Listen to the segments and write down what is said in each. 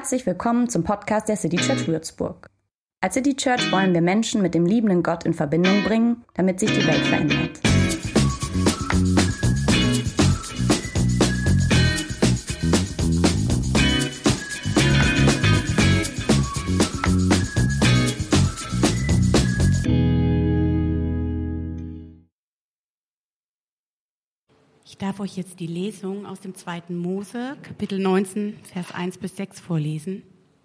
Herzlich willkommen zum Podcast der City Church Würzburg. Als City Church wollen wir Menschen mit dem liebenden Gott in Verbindung bringen, damit sich die Welt verändert. Ich darf euch jetzt die Lesung aus dem 2. Mose, Kapitel 19, Vers 1-6 vorlesen.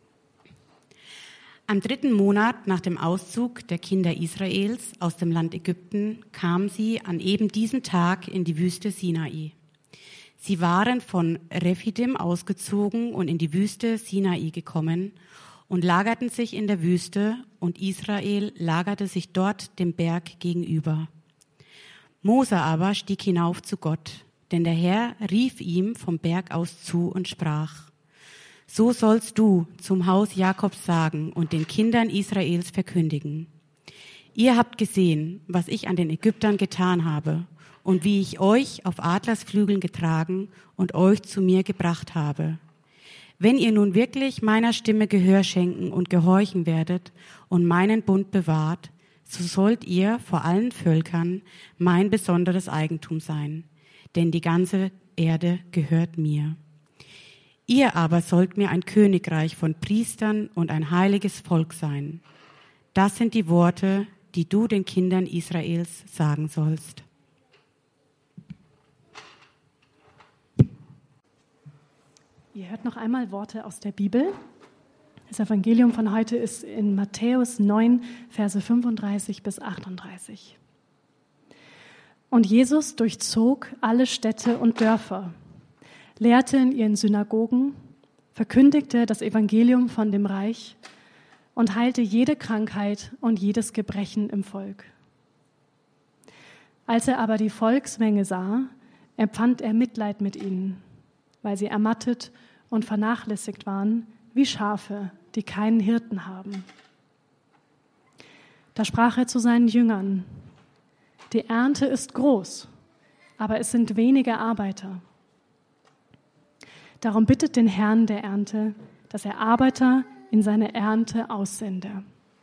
Am 3. Monat nach dem Auszug der Kinder Israels aus dem Land Ägypten kamen sie an eben diesem Tag in die Wüste Sinai. Sie waren von Rephidim ausgezogen und in die Wüste Sinai gekommen und lagerten sich in der Wüste, und Israel lagerte sich dort dem Berg gegenüber. Mose aber stieg hinauf zu Gott, denn der Herr rief ihm vom Berg aus zu und sprach: So sollst du zum Haus Jakobs sagen und den Kindern Israels verkündigen: Ihr habt gesehen, was ich an den Ägyptern getan habe und wie ich euch auf Adlersflügeln getragen und euch zu mir gebracht habe. Wenn ihr nun wirklich meiner Stimme Gehör schenken und gehorchen werdet und meinen Bund bewahrt, so sollt ihr vor allen Völkern mein besonderes Eigentum sein, denn die ganze Erde gehört mir. Ihr aber sollt mir ein Königreich von Priestern und ein heiliges Volk sein. Das sind die Worte, die du den Kindern Israels sagen sollst. Ihr hört noch einmal Worte aus der Bibel. Das Evangelium von heute ist in Matthäus 9, Verse 35-38. Und Jesus durchzog alle Städte und Dörfer, lehrte in ihren Synagogen, verkündigte das Evangelium von dem Reich und heilte jede Krankheit und jedes Gebrechen im Volk. Als er aber die Volksmenge sah, empfand er Mitleid mit ihnen, weil sie ermattet und vernachlässigt waren, wie Schafe, die keinen Hirten haben. Da sprach er zu seinen Jüngern: Die Ernte ist groß, aber es sind wenige Arbeiter. Darum bittet den Herrn der Ernte, dass er Arbeiter in seine Ernte aussende.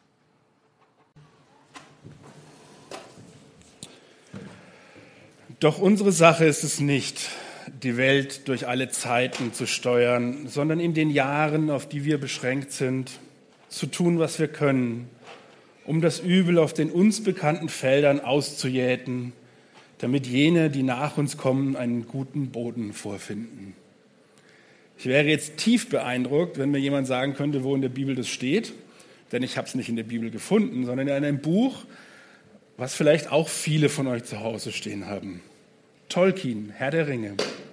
Doch unsere Sache ist es nicht, die Welt durch alle Zeiten zu steuern, sondern in den Jahren, auf die wir beschränkt sind, zu tun, was wir können, um das Übel auf den uns bekannten Feldern auszujäten, damit jene, die nach uns kommen, einen guten Boden vorfinden. Ich wäre jetzt tief beeindruckt, wenn mir jemand sagen könnte, wo in der Bibel das steht, denn ich habe es nicht in der Bibel gefunden, sondern in einem Buch, was vielleicht auch viele von euch zu Hause stehen haben. Tolkien, Herr der Ringe.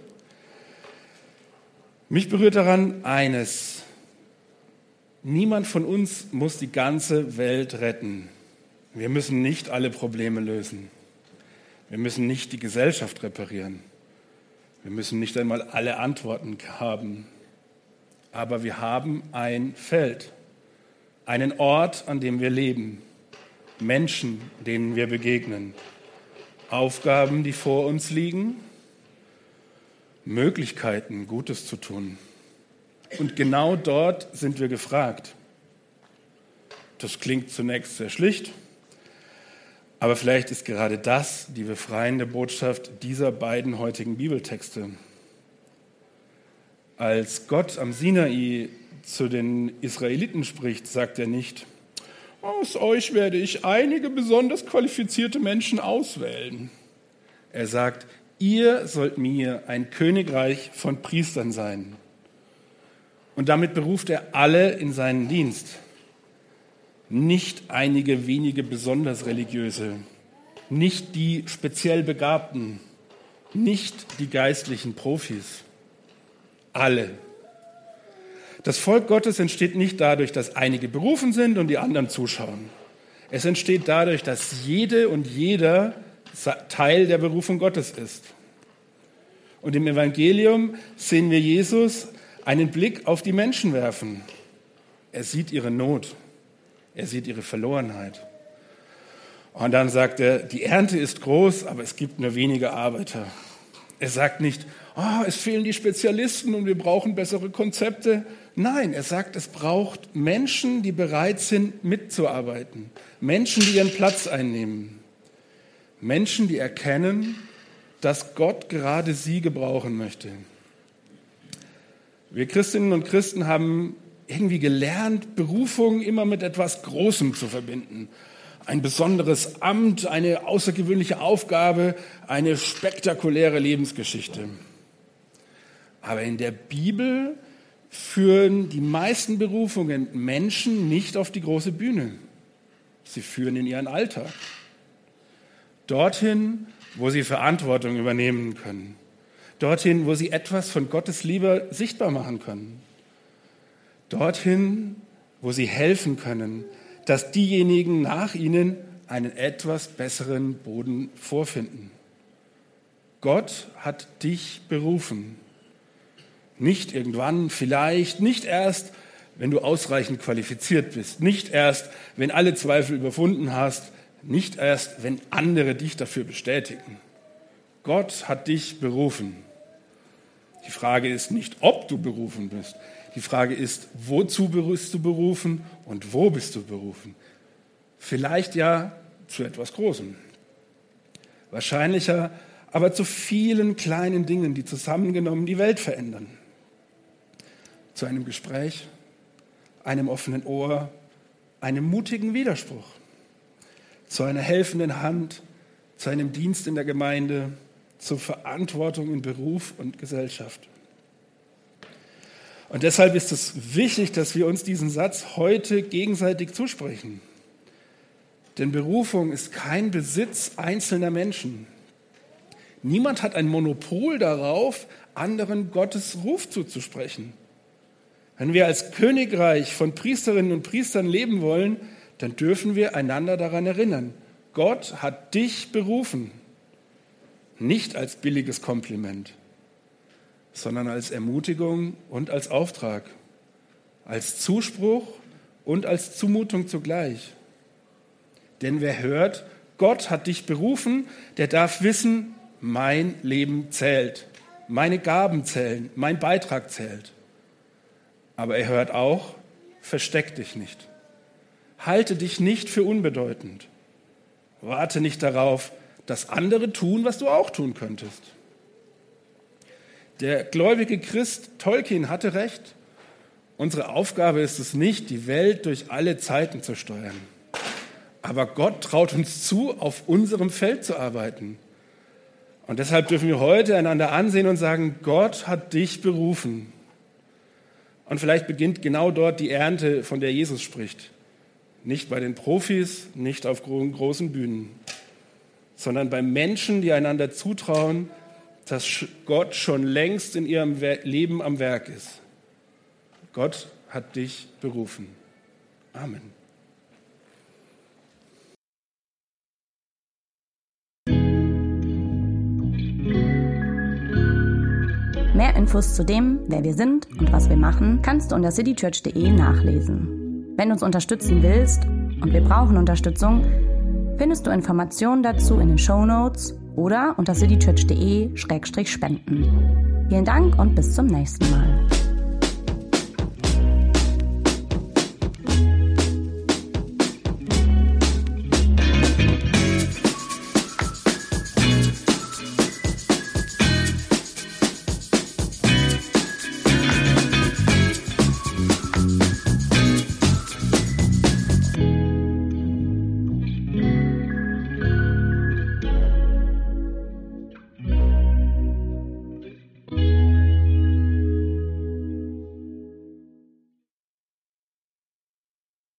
Mich berührt daran eines: Niemand von uns muss die ganze Welt retten. Wir müssen nicht alle Probleme lösen. Wir müssen nicht die Gesellschaft reparieren. Wir müssen nicht einmal alle Antworten haben. Aber wir haben ein Feld, einen Ort, an dem wir leben, Menschen, denen wir begegnen, Aufgaben, die vor uns liegen, Möglichkeiten, Gutes zu tun. Und genau dort sind wir gefragt. Das klingt zunächst sehr schlicht, aber vielleicht ist gerade das die befreiende Botschaft dieser beiden heutigen Bibeltexte. Als Gott am Sinai zu den Israeliten spricht, sagt er nicht: Aus euch werde ich einige besonders qualifizierte Menschen auswählen. Er sagt: Ihr sollt mir ein Königreich von Priestern sein. Und damit beruft er alle in seinen Dienst. Nicht einige wenige besonders Religiöse, nicht die speziell Begabten, nicht die geistlichen Profis. Alle. Das Volk Gottes entsteht nicht dadurch, dass einige berufen sind und die anderen zuschauen. Es entsteht dadurch, dass jede und jeder Teil der Berufung Gottes ist. Und im Evangelium sehen wir Jesus einen Blick auf die Menschen werfen. Er sieht ihre Not, er sieht ihre Verlorenheit. Und dann sagt er: Die Ernte ist groß, aber es gibt nur wenige Arbeiter. Er sagt nicht: es fehlen die Spezialisten und wir brauchen bessere Konzepte. Nein, er sagt, es braucht Menschen, die bereit sind, mitzuarbeiten. Menschen, die ihren Platz einnehmen. Menschen, die erkennen, dass Gott gerade sie gebrauchen möchte. Wir Christinnen und Christen haben irgendwie gelernt, Berufung immer mit etwas Großem zu verbinden. Ein besonderes Amt, eine außergewöhnliche Aufgabe, eine spektakuläre Lebensgeschichte. Aber in der Bibel führen die meisten Berufungen Menschen nicht auf die große Bühne. Sie führen in ihren Alltag. Dorthin, wo sie Verantwortung übernehmen können. Dorthin, wo sie etwas von Gottes Liebe sichtbar machen können. Dorthin, wo sie helfen können, dass diejenigen nach ihnen einen etwas besseren Boden vorfinden. Gott hat dich berufen. Nicht irgendwann, vielleicht, nicht erst, wenn du ausreichend qualifiziert bist, nicht erst, wenn alle Zweifel überwunden hast, nicht erst, wenn andere dich dafür bestätigen. Gott hat dich berufen. Die Frage ist nicht, ob du berufen bist. Die Frage ist, wozu bist du berufen und wo bist du berufen? Vielleicht ja zu etwas Großem. Wahrscheinlicher aber zu vielen kleinen Dingen, die zusammengenommen die Welt verändern. Zu einem Gespräch, einem offenen Ohr, einem mutigen Widerspruch, zu einer helfenden Hand, zu einem Dienst in der Gemeinde, zur Verantwortung in Beruf und Gesellschaft. Und deshalb ist es wichtig, dass wir uns diesen Satz heute gegenseitig zusprechen. Denn Berufung ist kein Besitz einzelner Menschen. Niemand hat ein Monopol darauf, anderen Gottes Ruf zuzusprechen. Wenn wir als Königreich von Priesterinnen und Priestern leben wollen, dann dürfen wir einander daran erinnern. Gott hat dich berufen. Nicht als billiges Kompliment, sondern als Ermutigung und als Auftrag, als Zuspruch und als Zumutung zugleich. Denn wer hört, Gott hat dich berufen, der darf wissen, mein Leben zählt, meine Gaben zählen, mein Beitrag zählt. Aber er hört auch, versteck dich nicht. Halte dich nicht für unbedeutend. Warte nicht darauf, dass andere tun, was du auch tun könntest. Der gläubige Christ Tolkien hatte recht. Unsere Aufgabe ist es nicht, die Welt durch alle Zeiten zu steuern. Aber Gott traut uns zu, auf unserem Feld zu arbeiten. Und deshalb dürfen wir heute einander ansehen und sagen, Gott hat dich berufen. Und vielleicht beginnt genau dort die Ernte, von der Jesus spricht. Nicht bei den Profis, nicht auf großen Bühnen, sondern bei Menschen, die einander zutrauen, dass Gott schon längst in ihrem Leben am Werk ist. Gott hat dich berufen. Amen. Mehr Infos zu dem, wer wir sind und was wir machen, kannst du unter citychurch.de nachlesen. Wenn du uns unterstützen willst, und wir brauchen Unterstützung, findest du Informationen dazu in den Shownotes oder unter citychurch.de/spenden. Vielen Dank und bis zum nächsten Mal.